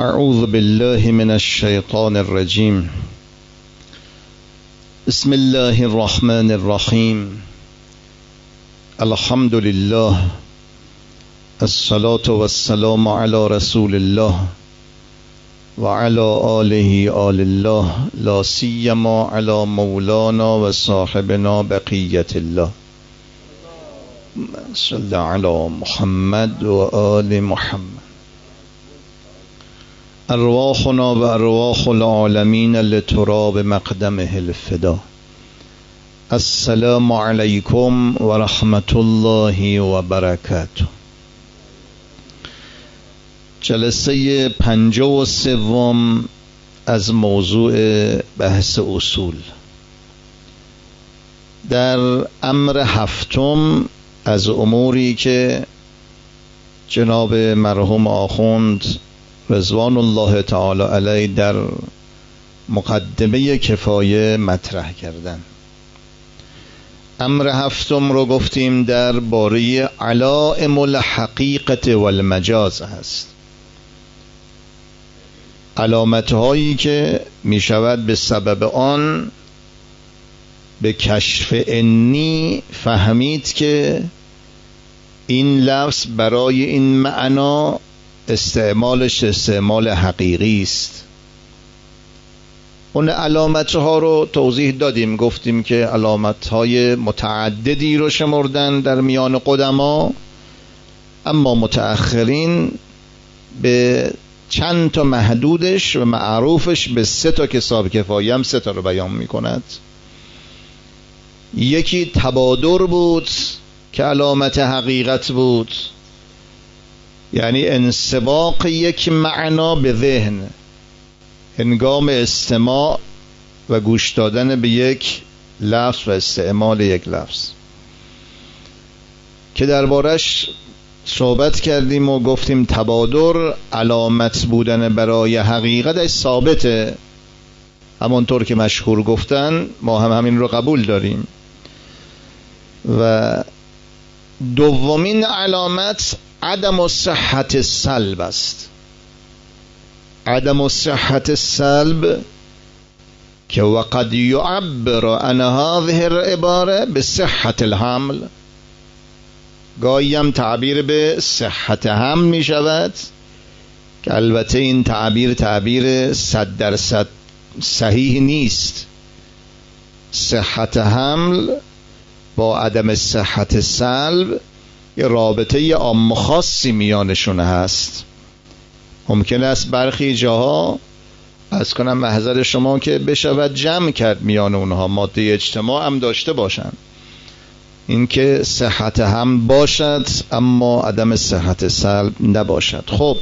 اعوذ بالله من الشیطان الرجیم. بسم الله الرحمن الرحیم. الحمد لله، الصلاة والسلام على رسول الله وعلى آله آل الله، لا سیما على مولانا و صاحبنا بقیت الله. صلی علی محمد و آل محمد. ارواحنا و ارواح العالمین لتراب مقدمه الفدا. السلام علیکم و رحمت الله و برکاته. جلسه 53 از موضوع بحث اصول. در امر هفتم از اموری که جناب مرحوم آخوند رضوان الله تعالی علیه در مقدمه کفایه مطرح کردن. امر هفتم رو گفتیم در باره علائم الحقیقت والمجاز هست، علامت هایی که می شود به سبب آن به کشف انی فهمید که این لفظ برای این معنا استعمالش استعمال حقیقی است. اون علامت ها رو توضیح دادیم، گفتیم که علامت های متعددی رو شمردن در میان قدما، اما متأخرین به چند تا محدودش و معروفش به 3 تا که صاحب کفایه هم 3 تا رو بیان می کند. یکی تبادر بود که علامت حقیقت بود، یعنی انسباق یک معنا به ذهن هنگام استماع و گوش دادن به یک لفظ و استعمال یک لفظ، که دربارش صحبت کردیم و گفتیم تبادر علامت بودن برای حقیقتش ثابته، همانطور که مشهور گفتن ما هم همین رو قبول داریم. و دومین علامت عدم صحت السلب است. عدم صحت السلب که وقد يعبر عن هذه العباره به صحت الحمل، گاهی هم تعبیر به صحت حمل می شود که البته این تعبیر 100% صحیح نیست. صحت حمل با عدم صحت سلب یه رابطه عام خاصی میانشون هست. ممکن است برخی جاها از کنم محضر شما که بشود جمع کرد میان اونها، ماده اجتماع هم داشته باشن، این که صحت هم باشد اما عدم صحت سلب نباشد. خب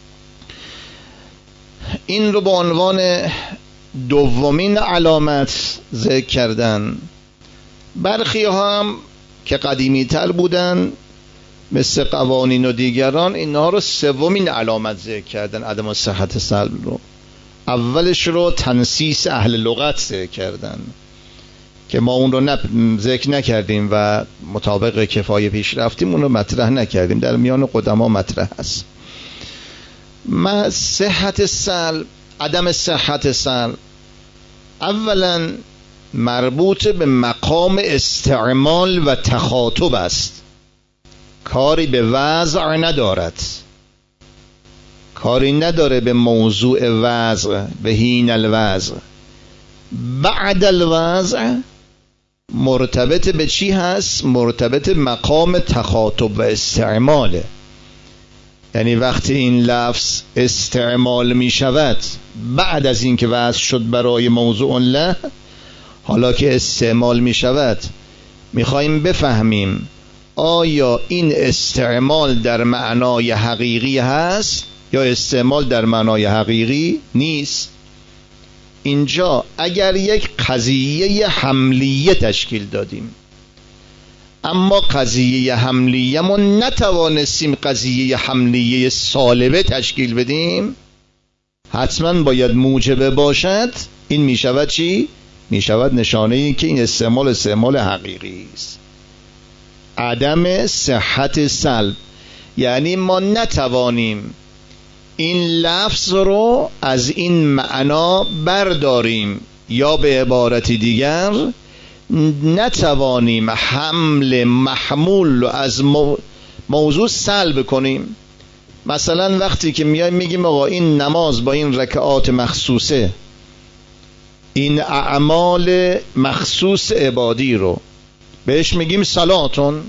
این رو به عنوان دومین علامت ذکر کردن. برخی ها هم که قدیمی تر بودن مثل قوانین و دیگران اینها رو سومین علامت ذکر کردن، عدم صحت سلب رو. اولش رو تنسیس اهل لغت ذکر کردن که ما اون رو ذکر نکردیم و مطابق کفایه پیش رفتیم، اون رو مطرح نکردیم، در میان قدما مطرح هست. ما صحت سلب، عدم صحت سلب اولا مربوط به مقام استعمال و تخاطب است، کاری به وضع ندارد، کاری نداره به موضوع وضع، به حین الوضع. بعد الوضع مرتبط به چی هست؟ مرتبط مقام تخاطب و استعماله، یعنی وقتی این لفظ استعمال می شود بعد از این که وضع شد برای موضوع له، حالا که استعمال می شود میخواییم بفهمیم آیا این استعمال در معنای حقیقی هست یا استعمال در معنای حقیقی نیست. اینجا اگر یک قضیه حملیه تشکیل دادیم اما قضیه حملیه ما نتوانستیم قضیه حملیه سالبه تشکیل بدیم، حتما باید موجبه باشد. این می شود چی؟ می شود نشانه این که این استعمال حقیقی است. عدم صحت سلب، یعنی ما نتوانیم این لفظ رو از این معنا برداریم یا به عبارتی دیگر نتوانیم حمل محمول رو از موضوع سلب کنیم. مثلا وقتی که میایم میگیم آقا این نماز با این رکعات مخصوصه، این اعمال مخصوص عبادی رو بهش میگیم صلاتون،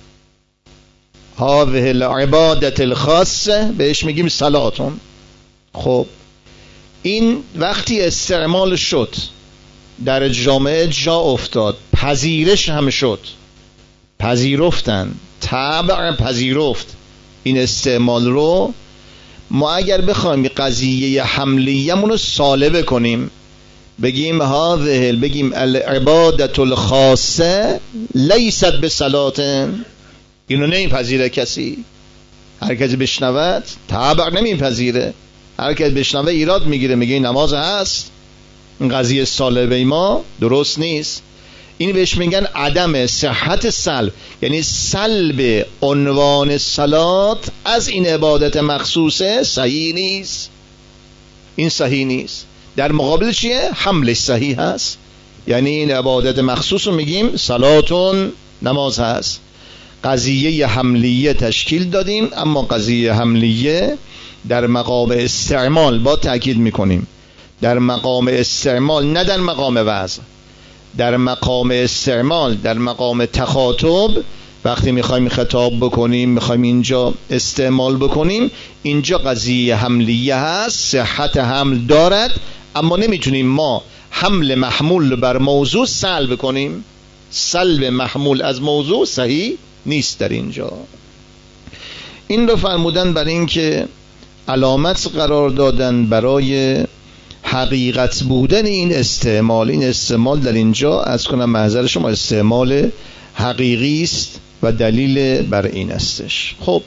هذه العبادت الخاصه بهش میگیم صلاتون. خب این وقتی استعمال شد در جامعه جا افتاد، پذیرش هم شد، پذیرفتن، تبع پذیرفت این استعمال رو، ما اگر بخوایم قضیه حملیه‌مون رو سالبه کنیم بگیم بگیم العبادت الخاصه لیست بصلاتن، اینو نمیپذیره کسی. هر کسی بشنود تبع نمیپذیره، هر کسی بشنوه ایراد میگیره، میگه این نماز هست، این قضیه سالبه ما درست نیست. این بهش میگن عدم صحت سلب، یعنی سلب عنوان صلات از این عبادت مخصوصه صحیح نیست، این صحیح نیست. در مقابل چیه؟ حملش صحیح هست، یعنی این عبادت مخصوص رو میگیم صلاتون، نماز هست. قضیه حملیه تشکیل دادیم، اما قضیه حملیه در مقام استعمال با تأکید میکنیم، در مقام استعمال نه در مقام وضع، در مقام استعمال، در مقام تخاطب وقتی میخوایم خطاب بکنیم، میخوایم اینجا استعمال بکنیم، اینجا قضیه حملیه هست، صحت حمل دارد، اما نمیتونیم ما حمل محمول بر موضوع سلب کنیم. سلب محمول از موضوع صحیح نیست در اینجا. این رو فرمودن برای این که علامت قرار دادن برای حقیقت بودن این استعمال. این استعمال در اینجا از کنم محضر شما استعمال حقیقی است و دلیل بر این استش. خب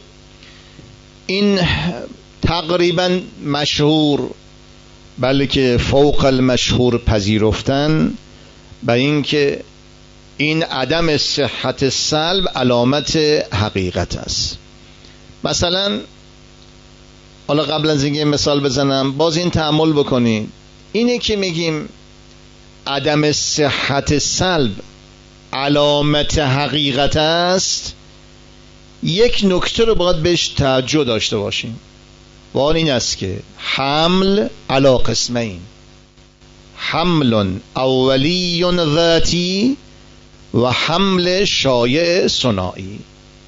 این تقریبا مشهور، بلکه فوق المشهور پذیرفتن به این که این عدم صحت سلب علامت حقیقت است. مثلا حالا قبل از اینکه مثال بزنم باز این تأمل بکنید، اینه که میگیم عدم صحت سلب علامت حقیقت است، یک نکته رو باید بهش توجه داشته باشیم و آن این است که حمل علی قسمین، حمل اولی ذاتی و حمل شایع صناعی.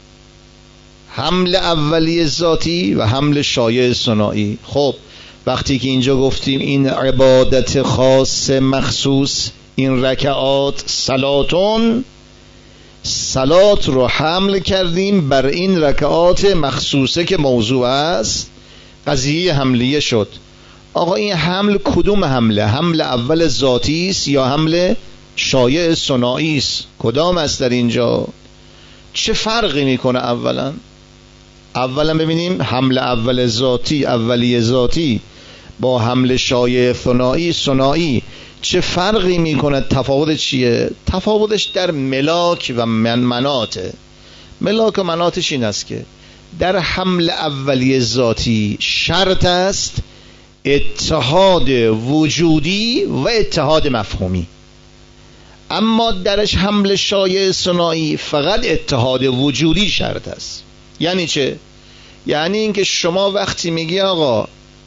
حمل اولی ذاتی و حمل شایع صناعی. خب وقتی که اینجا گفتیم این عبادت خاص مخصوص، این رکعات صلاتون، صلات رو حمل کردیم بر این رکعات مخصوصه که موضوع است، قضیه حملیه شد. آقا این حمل کدوم حمله؟ حمل اول ذاتی است یا حمل شایع صناعی است؟ کدام است در اینجا؟ چه فرقی میکنه؟ اولا ببینیم حمل اول ذاتی، اولیه ذاتی با حمل شایع صناعی چه فرقی میکنه؟ تفاوت چیه؟ تفاوتش در ملاک و مناته. ملاک و مناتش این است که در حمل اولیه ذاتی شرط است اتحاد وجودی و اتحاد مفهومی، اما درش حمل شایع صناعی فقط اتحاد وجودی شرط است. یعنی چه؟ یعنی اینکه شما وقتی میگی آقا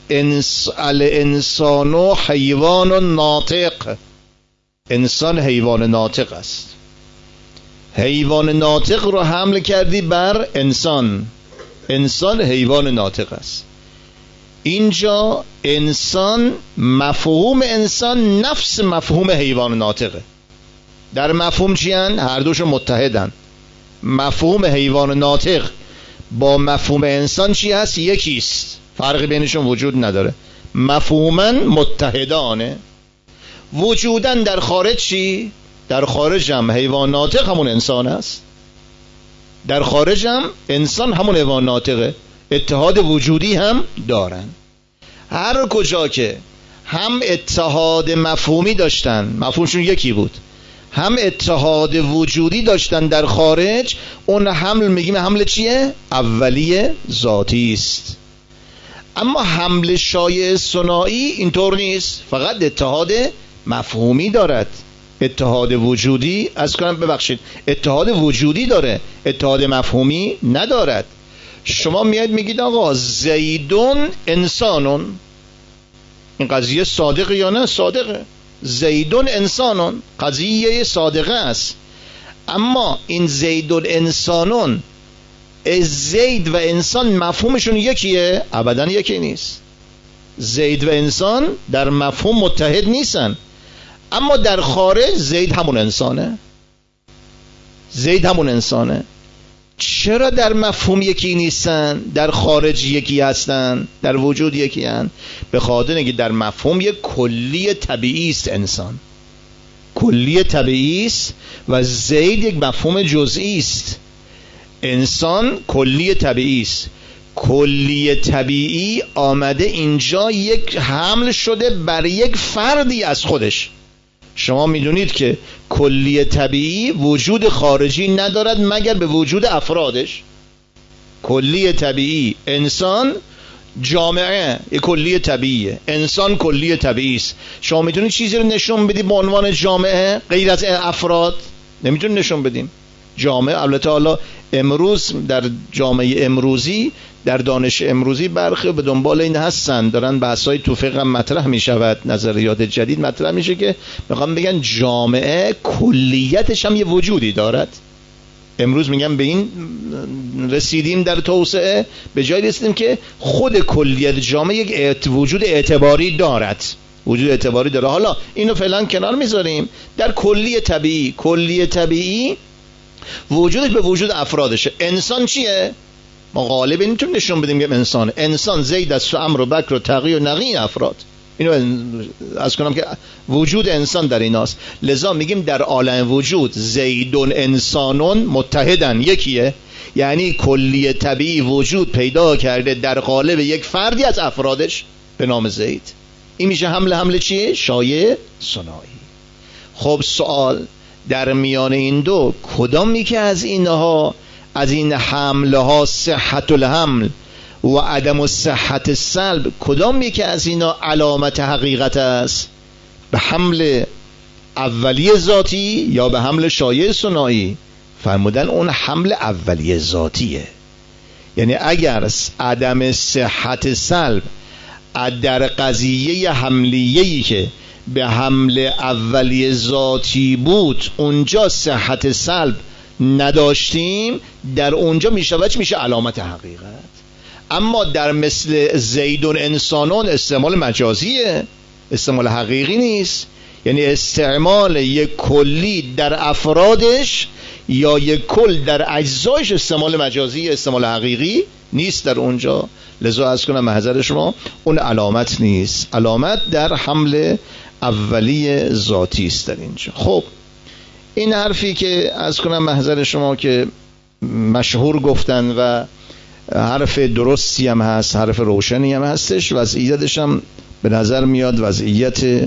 الانسان و حیوان ناطق، انسان حیوان ناطق است، حیوان ناطق رو حمل کردی بر انسان، انسان حیوان ناطق است. اینجا انسان، مفهوم انسان نفس مفهوم حیوان ناطقه. در مفهوم چیان؟ هر دوشون متحدن. مفهوم حیوان ناطق با مفهوم انسان چی هست؟ یکیست، فرقی بینشون وجود نداره، مفهوما متحدانه. وجودن در خارج چی؟ در خارج هم حیوان ناطق همون انسان است، در خارج هم انسان همون حیوان ناطقه، اتحاد وجودی هم دارن. هر کجا که هم اتحاد مفهومی داشتن، مفهومشون یکی بود، هم اتحاد وجودی داشتن در خارج، اون حمل میگیم حمل چیه؟ اولیه ذاتی است. اما حمل شایع ثنایی اینطور نیست، فقط اتحاد مفهومی دارد، اتحاد وجودی، اتحاد وجودی داره، اتحاد مفهومی ندارد. شما میاد میگید آقا زیدون انسانون، این قضیه صادقه یا نه؟ صادقه. زیدون انسانون قضیه صادقه است، اما این زیدون انسانون، زید و انسان مفهومشون یکیه؟ ابدا یکی نیست. زید و انسان در مفهوم متحد نیستن، اما در خارج زید همون انسانه. زید همون انسانه. چرا در مفهوم یکی نیستن؟ در خارج یکی هستن، در وجود یکی هستن. به خاطر اینکه در مفهوم یک کلی طبیعی است، انسان کلی طبیعی است و زید یک مفهوم جزئی است. انسان کلی طبیعی است. کلی طبیعی آمده اینجا یک حمل شده بر یک فردی از خودش. شما میدونید که کلی طبیعی وجود خارجی ندارد مگر به وجود افرادش. کلی طبیعی، انسان، جامعه یک کلی طبیعیه، انسان کلی طبیعی است. شما میتونید چیزی رو نشون بدید به عنوان جامعه غیر از افراد؟ نمیتونید نشون بدیم. جامعه البته حالا امروز در جامعه امروزی، در دانش امروزی برخی به دنبال این هستن، دارن بحثای تو فقه هم مطرح می شود، نظریات جدید مطرح میشه که میخوام بگن جامعه کلیتش هم یه وجودی دارد. امروز میگم به این رسیدیم در توسعه، به جای رسیدیم که خود کلیت جامعه یک وجود اعتباری دارد، وجود اعتباری داره. حالا اینو فعلا کنار میذاریم. در کلی طبیعی وجودش به وجود افرادشه. انسان چیه؟ ما غالبا نمیتونیم نشون بدیم که انسان زید است و عمرو و بکر و تقی و نقی افراد. اینو از کنم که وجود انسان در ایناست. لذا میگیم در عالم وجود زیدون انسانون متحدن، یکیه. یعنی کلی طبیعی وجود پیدا کرده در قالب یک فردی از افرادش به نام زید. این میشه حمل چیه؟ شایع ثنایی. خب سوال، در میان این دو کدامی که از اینها، از این حمله ها، صحت الحمل و عدم صحت السلب، کدامی که از اینا علامت حقیقت است؟ به حمل اولیه ذاتی یا به حمل شایع ثنایی؟ فرمودن اون حمل اولیه ذاتیه. یعنی اگر عدم صحت سلب در قضیه حملیه‌ای که به حمل اولیه ذاتی بود اونجا صحت سلب نداشتیم، در اونجا میشه علامت حقیقت. اما در مثل زیدون انسانون استعمال مجازیه، استعمال حقیقی نیست. یعنی استعمال یک کلی در افرادش یا یک کل در اجزایش استعمال مجازی، استعمال حقیقی نیست در اونجا. لذا از کنم محضر شما اون علامت نیست، علامت در حمل اولی ذاتی است در اینجا. خب این حرفی که از کنم محضر شما که مشهور گفتن و حرف درستی هم هست، حرف روشنی هم هستش، وضعیتش هم به نظر میاد وضعیت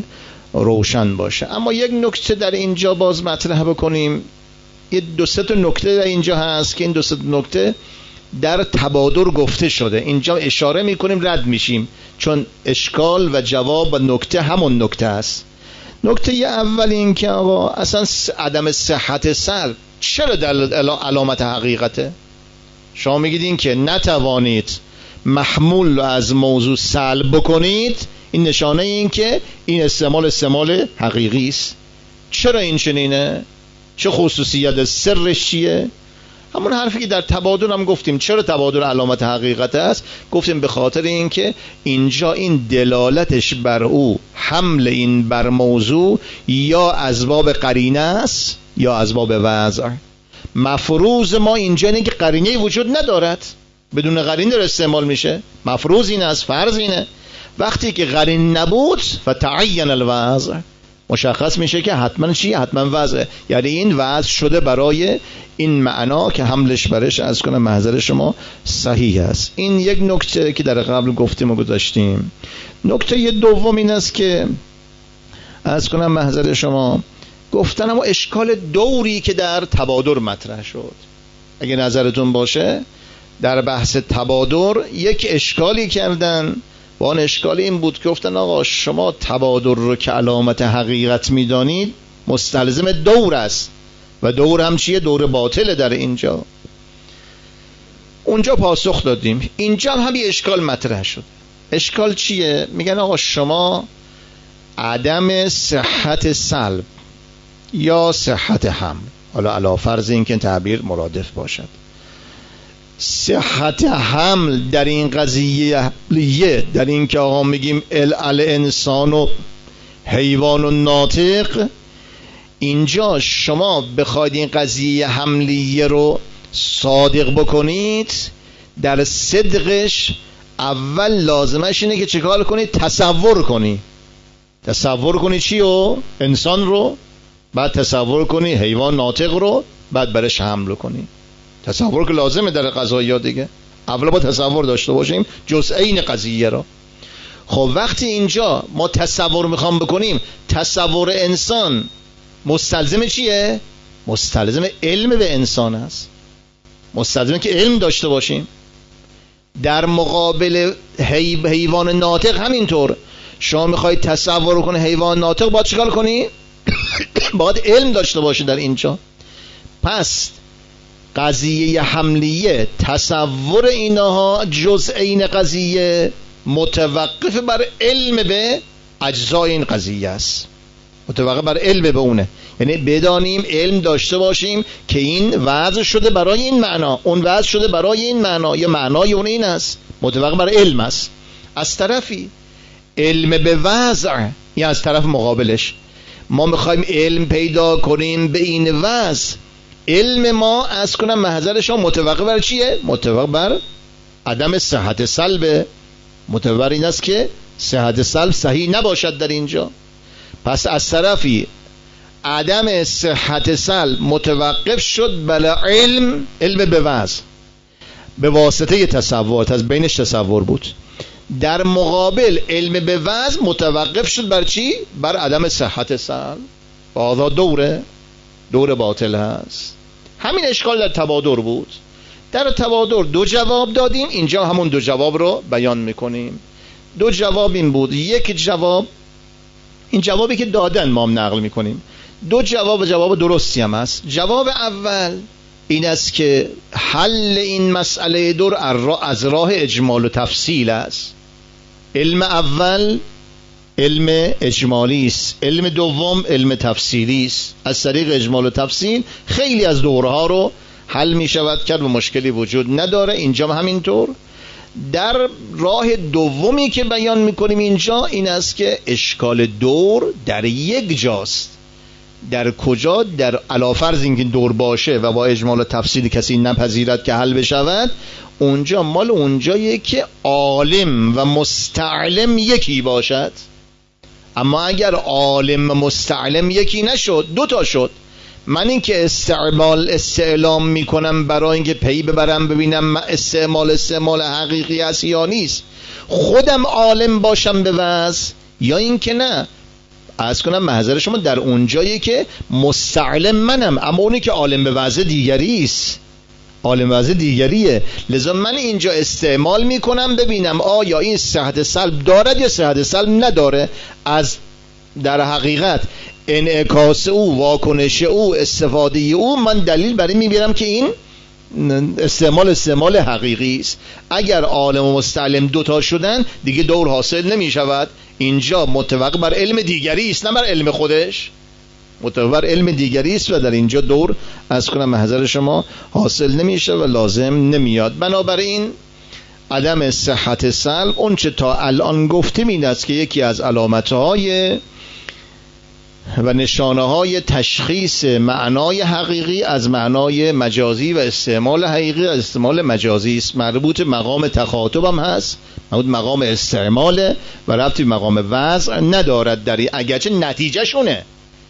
روشن باشه. اما یک نکته در اینجا باز مطرح بکنیم. یه دو سه تا نکته در اینجا هست که این دو سه تا نکته در تبادر گفته شده. اینجا اشاره میکنیم رد میشیم، چون اشکال و جواب و نکته همون نکته است. نکته اول این که آقا اصلا عدم صحت سلب چرا در علامت حقیقته؟ شما میگید این که نتوانید محمول از موضوع سلب بکنید، این نشانه این که این استعمال حقیقی است. چرا این چنینه؟ چه خصوصیت سرش چیه؟ همون حرفی که در تبادل هم گفتیم. چرا تبادل علامت حقیقت است؟ گفتیم به خاطر این که اینجا این دلالتش بر او، حمل این بر موضوع یا از باب قرینه است یا از باب وضع. مفروض ما اینجا اینه که قرینه وجود ندارد، بدون قرینه در استعمال میشه. مفروض این است، فرض اینه. وقتی که قرین نبود فتعین الوضع، مشخص میشه که حتما چیه؟ حتما وضع. یعنی این وضع شده برای این معنا که حملش برش از کنم محضر شما صحیح است. این یک نکته که در قبل گفتیم و گذاشتیم. نکته دوم این است که از کنم محضر شما گفتن اما اشکال دوری که در تبادر مطرح شد. اگه نظرتون باشه در بحث تبادر یک اشکالی کردن و آن اشکال این بود که گفتن آقا شما تبادر رو که علامت حقیقت میدانید مستلزم دور است و دور هم چیه؟ دور باطله در اینجا. اونجا پاسخ دادیم. اینجا هم یه اشکال مطرح شد. اشکال چیه؟ میگن آقا شما عدم صحت سلب یا صحت حمل، حالا علی فرض این که تعبیر مرادف باشد، صحت حمل در این قضیه، در این که آقا میگیم الانسان و حیوان و ناطق، اینجا شما بخواید این قضیه حملیه رو صادق بکنید، در صدقش اول لازمش اینه که چیکار کنید؟ تصور کنی چیو؟ انسان رو، بعد تصور کنی حیوان ناطق رو، بعد برش حمل کنی. تصور که لازمه در قضایا دیگه، اول با تصور داشته باشیم جزئین قضیه رو. خب وقتی اینجا ما تصور میخوام بکنیم، تصور انسان مستلزم چیه؟ مستلزم علم به انسان است، مستلزمه که علم داشته باشیم. در مقابل حیوان ناطق همینطور، شما میخواید تصور کنی حیوان ناطق، باید چیکار کنی؟ باید علم داشته باشه در اینجا. پس قضیه حملیه، تصور اینها جزئین قضیه متوقف بر علم به اجزای این قضیه است، متوقف بر علم به اونه. یعنی بدانیم، علم داشته باشیم که این وضع شده برای این معنا، اون وضع شده برای این معنا، یا معنای اون این است، متوقف بر علم است. از طرفی علم به وضع، یا از طرف مقابلش ما میخوایم علم پیدا کنیم به این وضع، علم ما از کنم محضرش ها متوقف بر چیه؟ متوقف بر عدم صحت سلب، متوقف بر این است که صحت سلب صحیح نباشد در اینجا. پس از طرفی عدم صحت سلب متوقف شد بلا علم به وضع به واسطه تصور، از بینش تصور بود. در مقابل علم به وضع متوقف شد بر چی؟ بر عدم صحت سلب. آزاد دور باطل هست. همین اشکال در تبادر بود. در تبادر دو جواب دادیم، اینجا همون دو جواب رو بیان میکنیم. دو جواب این بود. یک جواب، این جوابی که دادن ما هم نقل میکنیم، دو جواب درستی هم هست. جواب اول این است که حل این مسئله دور از راه اجمال و تفصیل است. علم اول علم اجمالی است، علم دوم علم تفصیلی است. از طریق اجمال و تفصیل خیلی از دورها رو حل می شود کرد و مشکلی وجود نداره. اینجا همینطور. در راه دومی که بیان میکنیم اینجا این است که اشکال دور در یک جاست. در کجا؟ در علافرض اینکه دور باشه و با اجمال و تفصیل کسی نپذیرد که حل بشود، اونجا مال اونجایه که عالم و مستعلم یکی باشد. اما اگر عالم و مستعلم یکی نشد، دوتا شد، من این که استعلام میکنم برای اینکه پی ببرم ببینم استعمال حقیقی است یا نیست، خودم عالم باشم به وضع یا این که نه. عرض کنم محضر شما در اونجایی که مستعلم منم، اما اونی که عالم به وضع دیگری است، عالم وضع دیگریه. لذا من اینجا استعمال میکنم ببینم آیا این صحت سلب دارد یا صحت سلب نداره. از در حقیقت انعکاس او، واکنش او، استفاده او، من دلیل برای میبینم که این استعمال حقیقی است. اگر عالم و مستعلم دوتا شدن دیگه دور حاصل نمی شود. اینجا متوقف بر علم دیگری است، نه بر علم خودش، متوقف بر علم دیگری است و در اینجا دور از کنم محضر شما حاصل نمیشه و لازم نمیاد. بنابراین عدم صحت سلب اون چه تا الان گفتیم این است که یکی از علامتهای و نشانه‌های تشخیص معنای حقیقی از معنای مجازی و استعمال حقیقی از استعمال مجازی است. مربوط مقام تخاطب هم هست، مربوط مقام استعمال و ربطی مقام وضع ندارد. در اگرچه نتیجه شونه،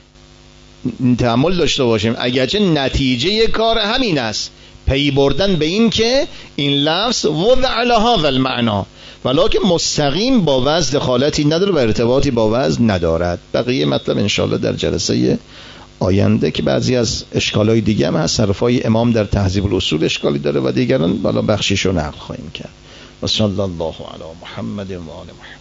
تأمل داشته باشیم، اگرچه نتیجه کار همین است، پی بردن به این که این لفظ وضع لهذا المعنا، ولکن مستقیم با وضع دخالتی نداره و ارتباطی با وضع ندارد. بقیه مطلب انشاءالله در جلسه آینده که بعضی از اشکالای دیگه هم هست. صرفای امام در تهذیب الاصول اشکالی داره و دیگران بالا بخشیشو نقل خواهیم کرد. و صلی الله علی محمد و آل محمد.